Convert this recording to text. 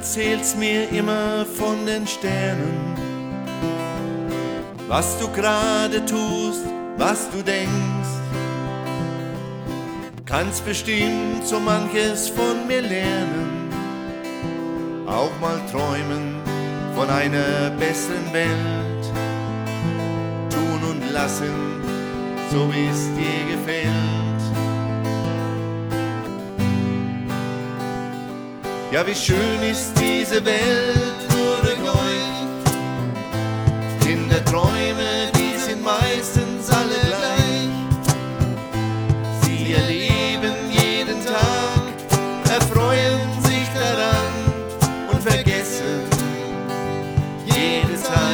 erzählst mir immer von den Sternen, was du gerade tust, was du denkst. Kannst bestimmt so manches von mir lernen, auch mal träumen von einer besseren Welt. Tun und lassen, so wie es dir gefällt. Ja, wie schön ist diese Welt nur durch euch. Kinderträume, die sind meistens alle gleich. Sie erleben jeden Tag, erfreuen sich daran und vergessen jeden Tag